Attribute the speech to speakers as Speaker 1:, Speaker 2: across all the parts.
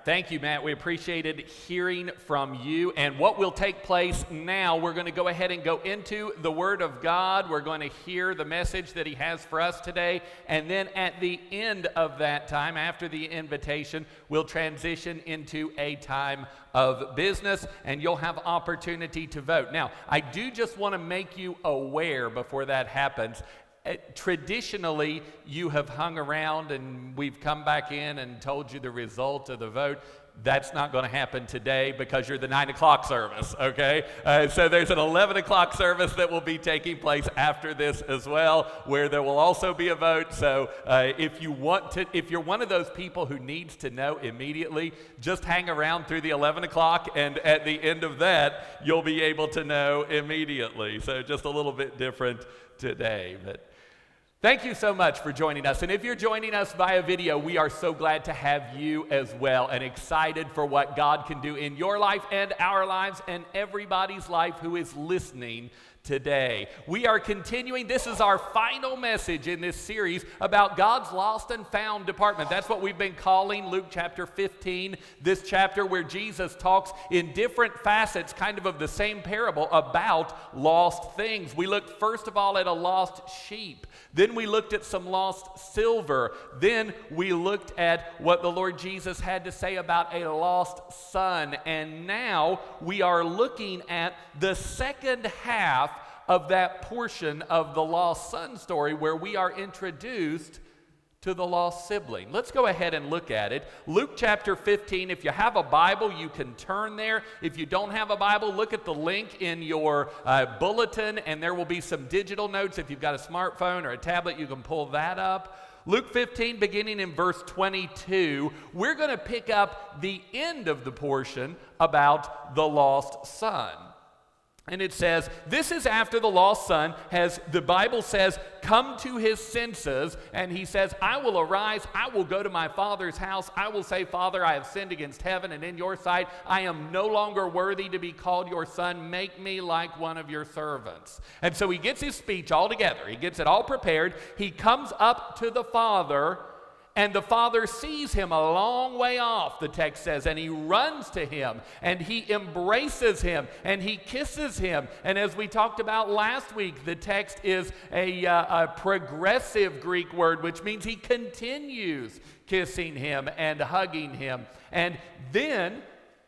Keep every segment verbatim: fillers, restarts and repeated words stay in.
Speaker 1: Thank you, Matt. We appreciated hearing from you. And what will take place now, we're going to go ahead and go into the Word of God. We're going to hear the message that He has for us today. And then at the end of that time, after the invitation, we'll transition into a time of business, and you'll have opportunity to vote. Now, I do just want to make you aware before that happens. Uh, traditionally, you have hung around and we've come back in and told you the result of the vote. That's not going to happen today because you're the nine o'clock service, okay? Uh, so there's an eleven o'clock service that will be taking place after this as well, where there will also be a vote. So uh, if you want to, if you're one of those people who needs to know immediately, just hang around through the eleven o'clock, and at the end of that, you'll be able to know immediately. So just a little bit different today, but thank you so much for joining us. And if you're joining us via video, we are so glad to have you as well and excited for what God can do in your life and our lives and everybody's life who is listening today. We are continuing. This is our final message in this series about God's lost and found department. That's what we've been calling Luke chapter fifteen, this chapter where Jesus talks in different facets kind of of the same parable about lost things. We looked first of all at a lost sheep. Then we looked at some lost silver. Then we looked at what the Lord Jesus had to say about a lost son. And now we are looking at the second half of that portion of the lost son story where we are introduced to the lost sibling. Let's go ahead and look at it. Luke chapter fifteen, if you have a Bible, you can turn there. If you don't have a Bible, look at the link in your uh, bulletin, and there will be some digital notes. If you've got a smartphone or a tablet, you can pull that up. Luke fifteen, beginning in verse twenty-two, we're going to pick up the end of the portion about the lost son. And it says, this is after the lost son has, the Bible says, come to his senses. And he says, I will arise, I will go to my father's house. I will say, Father, I have sinned against heaven and in your sight. I am no longer worthy to be called your son. Make me like one of your servants. And so he gets his speech all together. He gets it all prepared. He comes up to the father, and the father sees him a long way off, the text says, and he runs to him, and he embraces him, and he kisses him. And as we talked about last week, the text is a, uh, a progressive Greek word, which means he continues kissing him and hugging him. And then,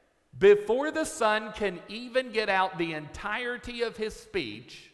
Speaker 1: before the son can even get out the entirety of his speech,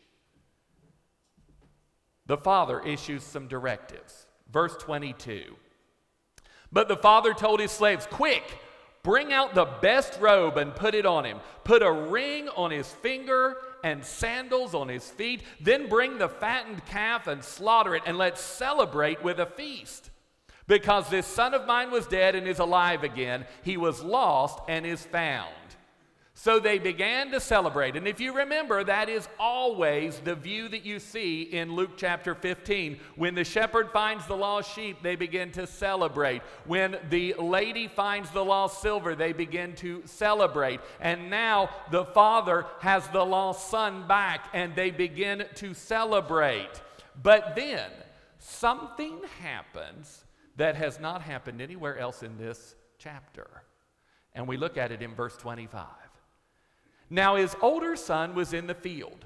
Speaker 1: the father issues some directives. Verse twenty-two, but the father told his slaves, quick, bring out the best robe and put it on him. Put a ring on his finger and sandals on his feet. Then bring the fattened calf and slaughter it, and let's celebrate with a feast. Because this son of mine was dead and is alive again. He was lost and is found. So they began to celebrate. And if you remember, that is always the view that you see in Luke chapter fifteen. When the shepherd finds the lost sheep, they begin to celebrate. When the lady finds the lost silver, they begin to celebrate. And now the father has the lost son back, and they begin to celebrate. But then something happens that has not happened anywhere else in this chapter. And we look at it in verse twenty-five. Now his older son was in the field.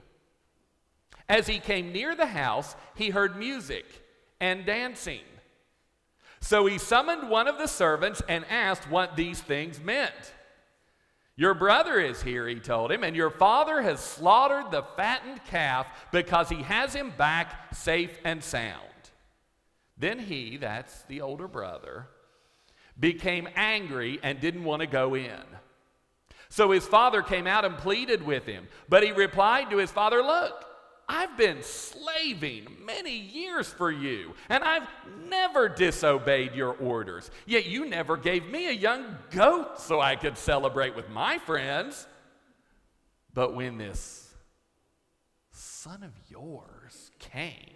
Speaker 1: As he came near the house, he heard music and dancing. So he summoned one of the servants and asked what these things meant. Your brother is here, he told him, and your father has slaughtered the fattened calf because he has him back safe and sound. Then he, that's the older brother, became angry and didn't want to go in. So his father came out and pleaded with him. But he replied to his father, look, I've been slaving many years for you, and I've never disobeyed your orders. Yet you never gave me a young goat so I could celebrate with my friends. But when this son of yours came,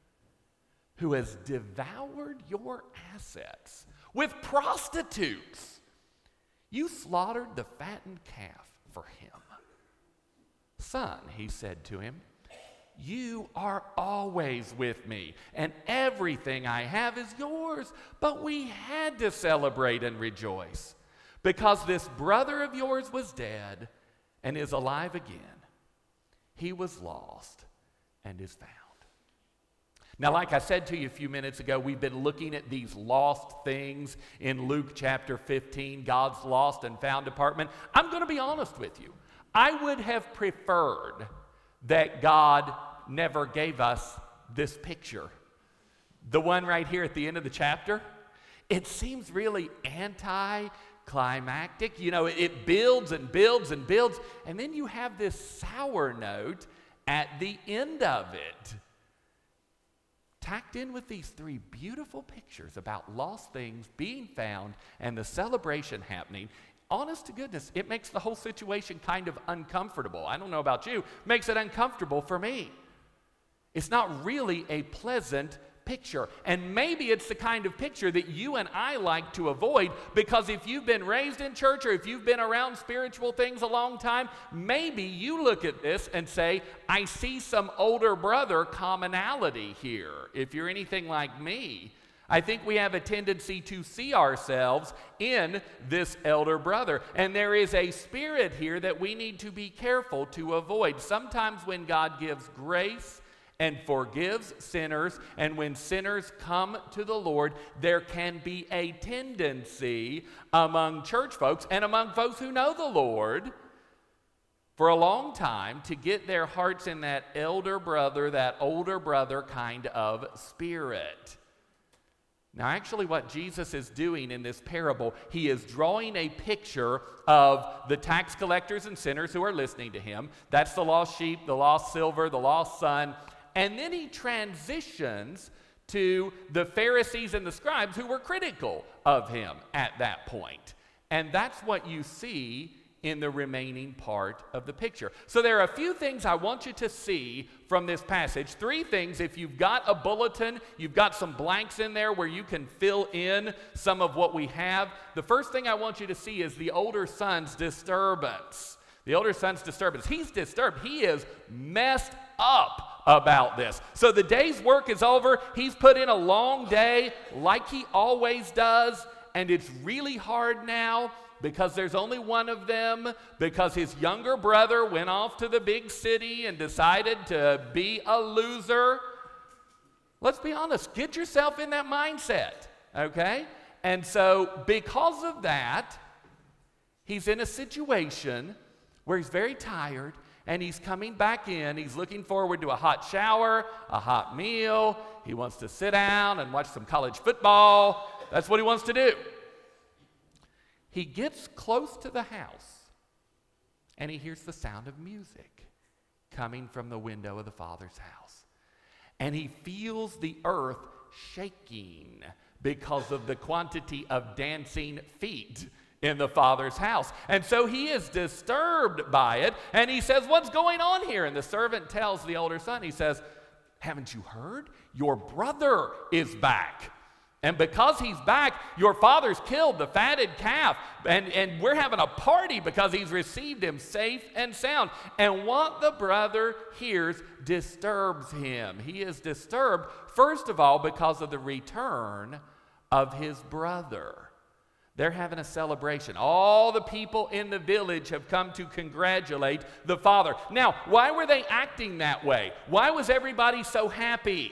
Speaker 1: who has devoured your assets with prostitutes, you slaughtered the fattened calf for him. Son, he said to him, you are always with me, and everything I have is yours. But we had to celebrate and rejoice, because this brother of yours was dead and is alive again. He was lost and is found. Now, like I said to you a few minutes ago, we've been looking at these lost things in Luke chapter fifteen, God's lost and found department. I'm going to be honest with you. I would have preferred that God never gave us this picture. The one right here at the end of the chapter, it seems really anticlimactic. You know, it builds and builds and builds, and then you have this sour note at the end of it, tacked in with these three beautiful pictures about lost things being found and the celebration happening. Honest to goodness, it makes the whole situation kind of uncomfortable. I don't know about you, makes it uncomfortable for me. It's not really a pleasant picture. And maybe it's the kind of picture that you and I like to avoid, because if you've been raised in church or if you've been around spiritual things a long time, maybe you look at this and say, I see some older brother commonality here. If you're anything like me, I think we have a tendency to see ourselves in this elder brother. And there is a spirit here that we need to be careful to avoid. Sometimes when God gives grace and forgives sinners, and when sinners come to the Lord, there can be a tendency among church folks and among folks who know the Lord for a long time to get their hearts in that elder brother, that older brother kind of spirit. Now, actually, what Jesus is doing in this parable, he is drawing a picture of the tax collectors and sinners who are listening to him. That's the lost sheep, the lost silver, the lost son. And then he transitions to the Pharisees and the scribes who were critical of him at that point. And that's what you see in the remaining part of the picture. So there are a few things I want you to see from this passage. Three things. If you've got a bulletin, you've got some blanks in there where you can fill in some of what we have. The first thing I want you to see is the older son's disturbance. The older son's disturbance. He's disturbed. He is messed up about this. So the day's work is over. He's put in a long day like he always does, and it's really hard now because there's only one of them, because his younger brother went off to the big city and decided to be a loser. Let's be honest, get yourself in that mindset, okay? And so because of that, he's in a situation where he's very tired, and he's coming back in. He's looking forward to a hot shower, a hot meal. He wants to sit down and watch some college football. That's what he wants to do. He gets close to the house, and he hears the sound of music coming from the window of the Father's house. And he feels the earth shaking because of the quantity of dancing feet in the Father's house. And so he is disturbed by it, and he says, what's going on here? And the servant tells the older son, he says, haven't you heard? Your brother is back. And because he's back, your father's killed the fatted calf, and, and we're having a party because he's received him safe and sound. And what the brother hears disturbs him. He is disturbed, first of all, because of the return of his brother. They're having a celebration. All the people in the village have come to congratulate the father. Now, why were they acting that way? Why was everybody so happy?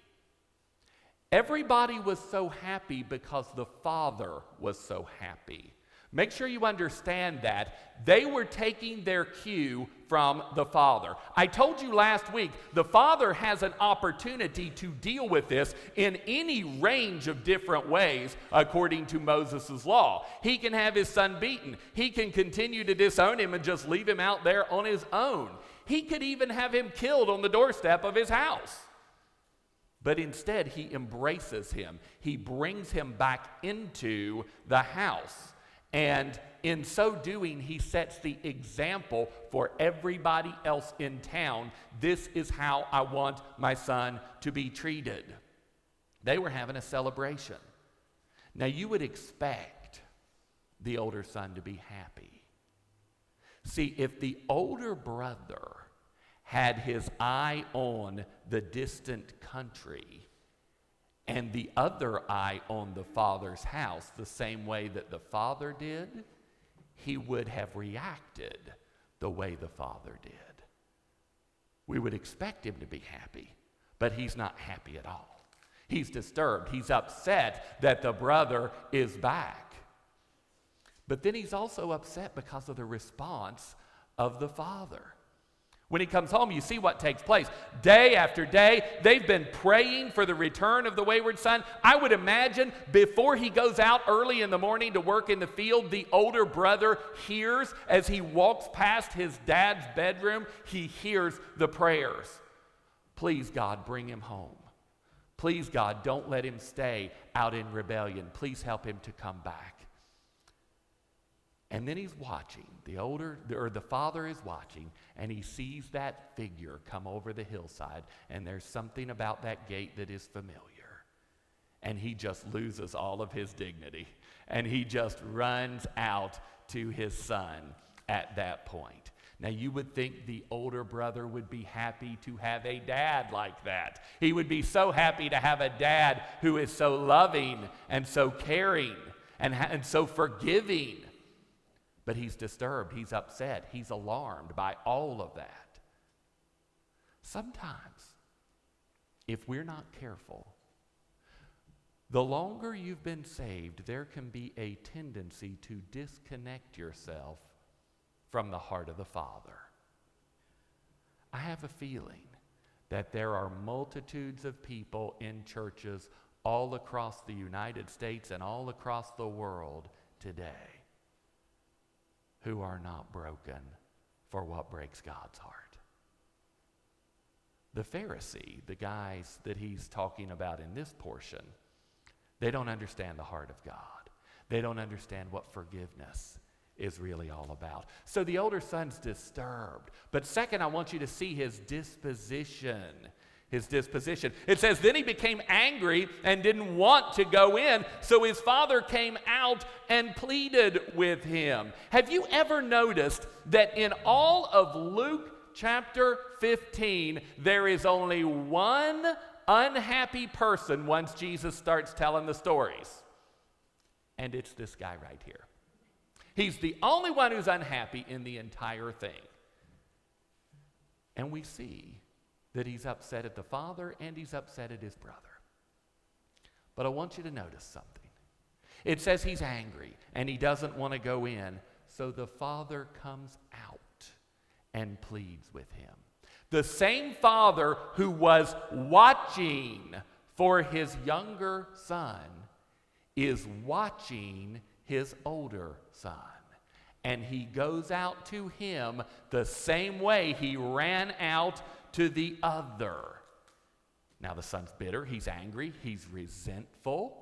Speaker 1: Everybody was so happy because the father was so happy. Make sure you understand that. They were taking their cue from the Father. I told you last week, the Father has an opportunity to deal with this in any range of different ways according to Moses' law. He can have his son beaten. He can continue to disown him and just leave him out there on his own. He could even have him killed on the doorstep of his house. But instead, he embraces him. He brings him back into the house. And in so doing, he sets the example for everybody else in town. This is how I want my son to be treated. They were having a celebration. Now, you would expect the older son to be happy. See, if the older brother had his eye on the distant country and the other eye on the father's house, the same way that the father did, he would have reacted the way the Father did. We would expect him to be happy, but he's not happy at all. He's disturbed. He's upset that the brother is back. But then he's also upset because of the response of the Father. When he comes home, you see what takes place. Day after day, they've been praying for the return of the wayward son. I would imagine before he goes out early in the morning to work in the field, the older brother hears, as he walks past his dad's bedroom, he hears the prayers. Please, God, bring him home. Please, God, don't let him stay out in rebellion. Please help him to come back. And then he's watching. The older, or the father is watching, and he sees that figure come over the hillside, and there's something about that gate that is familiar. And he just loses all of his dignity, and he just runs out to his son at that point. Now, you would think the older brother would be happy to have a dad like that. He would be so happy to have a dad who is so loving and so caring and, and so forgiving. But he's disturbed, he's upset, he's alarmed by all of that. Sometimes, if we're not careful, the longer you've been saved, there can be a tendency to disconnect yourself from the heart of the Father. I have a feeling that there are multitudes of people in churches all across the United States and all across the world today who are not broken for what breaks God's heart. The Pharisee, the guys that he's talking about in this portion, they don't understand the heart of God. They don't understand what forgiveness is really all about. So the older son's disturbed. But second, I want you to see his disposition. His disposition. It says, then he became angry and didn't want to go in, so his father came out and pleaded with him. Have you ever noticed that in all of Luke chapter fifteen, there is only one unhappy person once Jesus starts telling the stories? And it's this guy right here. He's the only one who's unhappy in the entire thing. And we see that he's upset at the father and he's upset at his brother. But I want you to notice something. It says he's angry and he doesn't want to go in, so the father comes out and pleads with him. The same father who was watching for his younger son is watching his older son. And he goes out to him the same way he ran out to the other. Now the son's bitter, he's angry, he's resentful.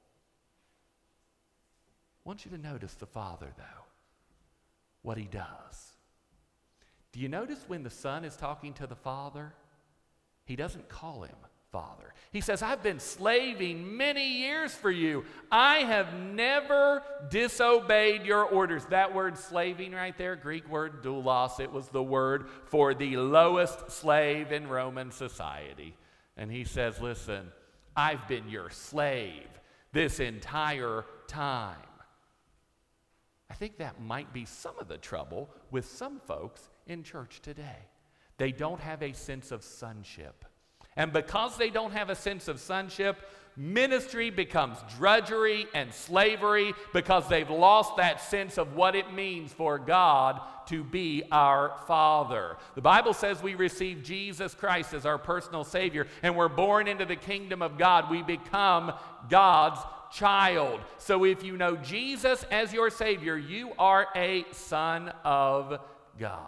Speaker 1: I want you to notice the father, though, what he does. Do you notice when the son is talking to the father, he doesn't call him father. He says, I've been slaving many years for you. I have never disobeyed your orders. That word slaving right there, Greek word doulos, it was the word for the lowest slave in Roman society. And he says, listen, I've been your slave this entire time. I think that might be some of the trouble with some folks in church today. They don't have a sense of sonship. And because they don't have a sense of sonship, ministry becomes drudgery and slavery because they've lost that sense of what it means for God to be our Father. The Bible says we receive Jesus Christ as our personal Savior, and we're born into the kingdom of God. We become God's child. So if you know Jesus as your Savior, you are a son of God.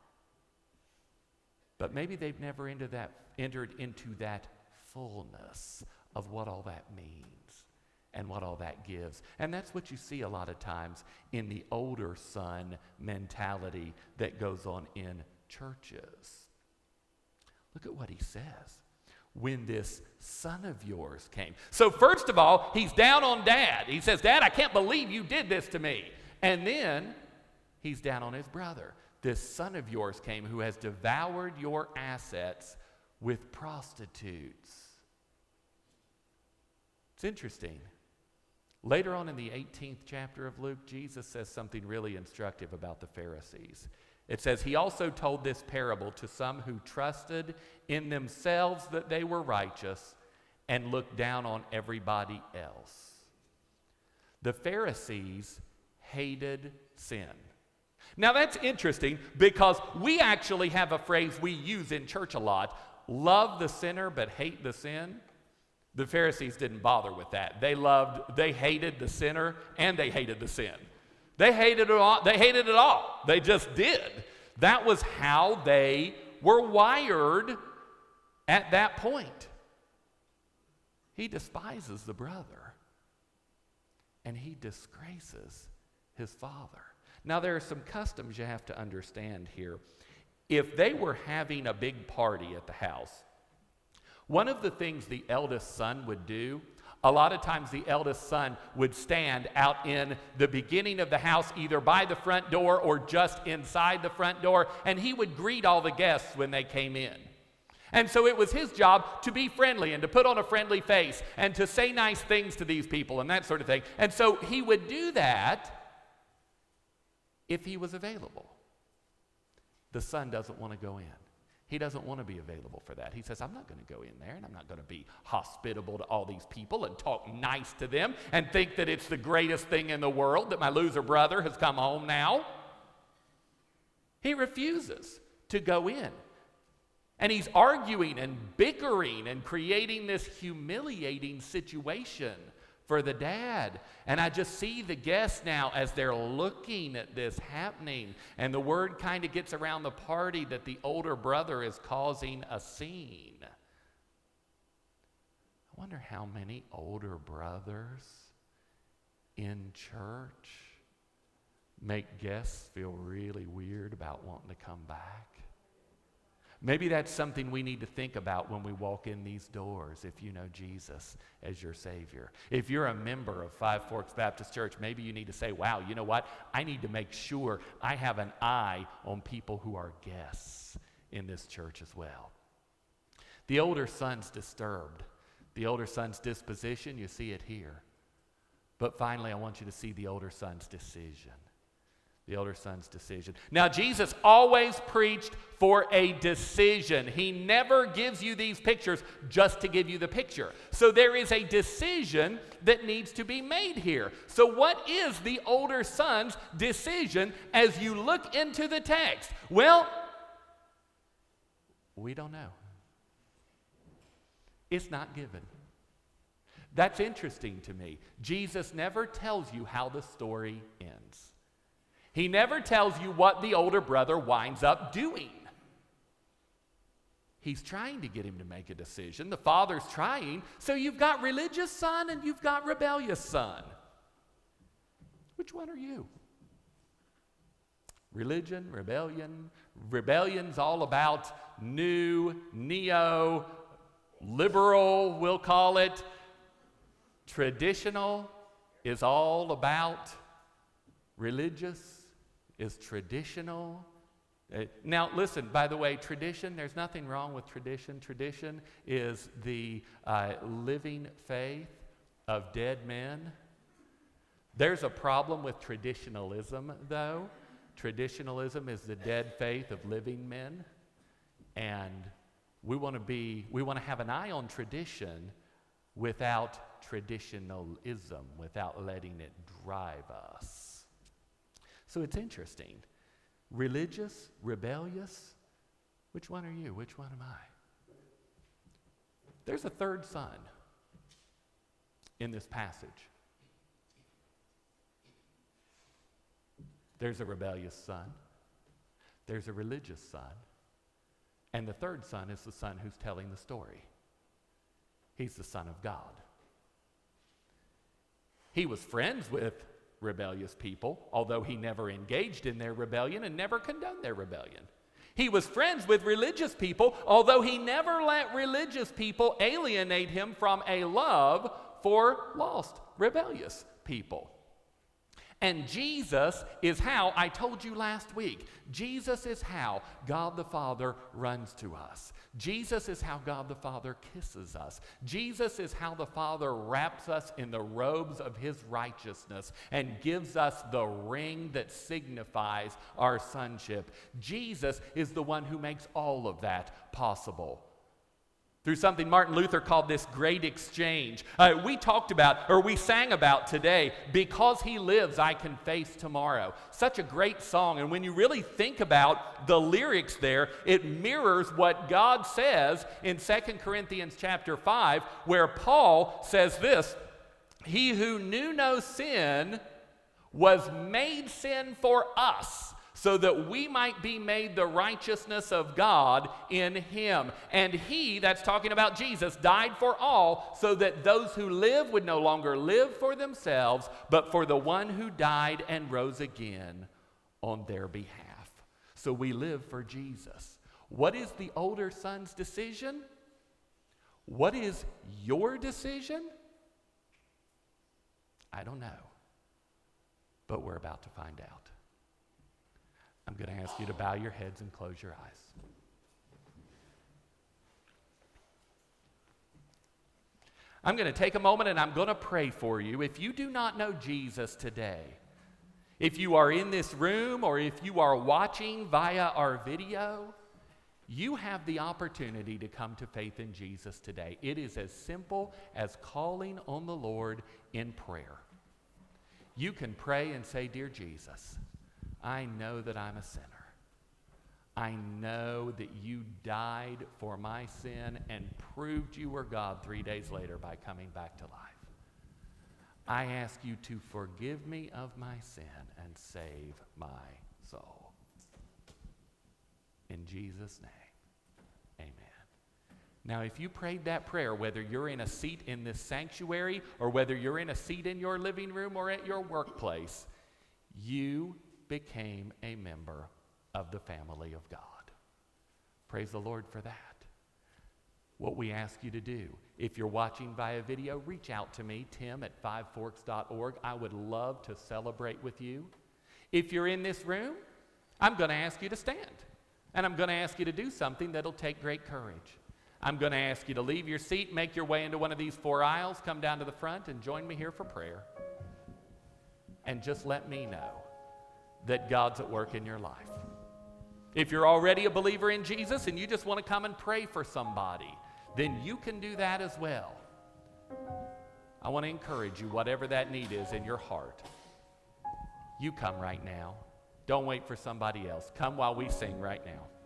Speaker 1: But maybe they've never into that, entered into that fullness of what all that means and what all that gives. And that's what you see a lot of times in the older son mentality that goes on in churches. Look at what he says. When this son of yours came. So first of all, he's down on dad. He says, Dad, I can't believe you did this to me. And then he's down on his brother. This son of yours came who has devoured your assets with prostitutes. It's interesting. Later on in the eighteenth chapter of Luke, Jesus says something really instructive about the Pharisees. It says, he also told this parable to some who trusted in themselves that they were righteous and looked down on everybody else. The Pharisees hated sin. Now that's interesting because we actually have a phrase we use in church a lot, love the sinner but hate the sin. The Pharisees didn't bother with that. They loved, they hated the sinner and they hated the sin. They hated it all. They hated it all. They just did. That was how they were wired at that point. He despises the brother and he disgraces his father. Now there are some customs you have to understand here. If they were having a big party at the house, one of the things the eldest son would do, a lot of times the eldest son would stand out in the beginning of the house, either by the front door or just inside the front door, and he would greet all the guests when they came in. And so it was his job to be friendly and to put on a friendly face and to say nice things to these people and that sort of thing. And so he would do that if he was available. The son doesn't want to go in. He doesn't want to be available for that. He says, I'm not going to go in there and I'm not going to be hospitable to all these people and talk nice to them and think that it's the greatest thing in the world that my loser brother has come home now. He refuses to go in. And he's arguing and bickering and creating this humiliating situation for the dad. And I just see the guests now as they're looking at this happening. And the word kind of gets around the party that the older brother is causing a scene. I wonder how many older brothers in church make guests feel really weird about wanting to come back. Maybe that's something we need to think about when we walk in these doors if you know Jesus as your Savior. If you're a member of Five Forks Baptist Church, maybe you need to say, wow, you know what? I need to make sure I have an eye on people who are guests in this church as well. The older son's disturbed. The older son's disposition, you see it here. But finally, I want you to see the older son's decision. The older son's decision. Now, Jesus always preached for a decision. He never gives you these pictures just to give you the picture. So there is a decision that needs to be made here. So what is the older son's decision as you look into the text? Well, we don't know. It's not given. That's interesting to me. Jesus never tells you how the story ends. He never tells you what the older brother winds up doing. He's trying to get him to make a decision. The father's trying. So you've got religious son and you've got rebellious son. Which one are you? Religion, rebellion. Rebellion's all about new, neo, liberal, we'll call it. Traditional is all about religious. Is traditional. Uh, now, listen, by the way, tradition, there's nothing wrong with tradition. Tradition is the uh, living faith of dead men. There's a problem with traditionalism, though. Traditionalism is the dead faith of living men. And we want to be, we want to have an eye on tradition without traditionalism, without letting it drive us. So it's interesting. Religious, rebellious, which one are you? Which one am I? There's a third son in this passage. There's a rebellious son. There's a religious son. And the third son is the son who's telling the story. He's the Son of God. He was friends with rebellious people, although he never engaged in their rebellion and never condoned their rebellion. He was friends with religious people, although he never let religious people alienate him from a love for lost, rebellious people. And Jesus is how, I told you last week, Jesus is how God the Father runs to us. Jesus is how God the Father kisses us. Jesus is how the Father wraps us in the robes of his righteousness and gives us the ring that signifies our sonship. Jesus is the one who makes all of that possible. Through something Martin Luther called this great exchange. Uh, we talked about, or we sang about today, because he lives, I can face tomorrow. Such a great song, and when you really think about the lyrics there, it mirrors what God says in Second Corinthians chapter five, where Paul says this, "He who knew no sin was made sin for us, so that we might be made the righteousness of God in him. And he," that's talking about Jesus, "died for all, so that those who live would no longer live for themselves, but for the one who died and rose again on their behalf." So we live for Jesus. What is the older son's decision? What is your decision? I don't know, but we're about to find out. I'm going to ask you to bow your heads and close your eyes. I'm going to take a moment and I'm going to pray for you. If you do not know Jesus today, if you are in this room or if you are watching via our video, you have the opportunity to come to faith in Jesus today. It is as simple as calling on the Lord in prayer. You can pray and say, "Dear Jesus, I know that I'm a sinner. I know that you died for my sin and proved you were God three days later by coming back to life. I ask you to forgive me of my sin and save my soul. In Jesus' name, amen." Now, if you prayed that prayer, whether you're in a seat in this sanctuary or whether you're in a seat in your living room or at your workplace, you became a member of the family of God. Praise the Lord for that. What we ask you to do, if you're watching via video, reach out to me, Tim at five forks dot org. I would love to celebrate with you. If you're in this room, I'm going to ask you to stand. And I'm going to ask you to do something that'll take great courage. I'm going to ask you to leave your seat, make your way into one of these four aisles, come down to the front and join me here for prayer. And just let me know that God's at work in your life. If you're already a believer in Jesus and you just want to come and pray for somebody, then you can do that as well. I want to encourage you, whatever that need is in your heart, you come right now. Don't wait for somebody else. Come while we sing right now.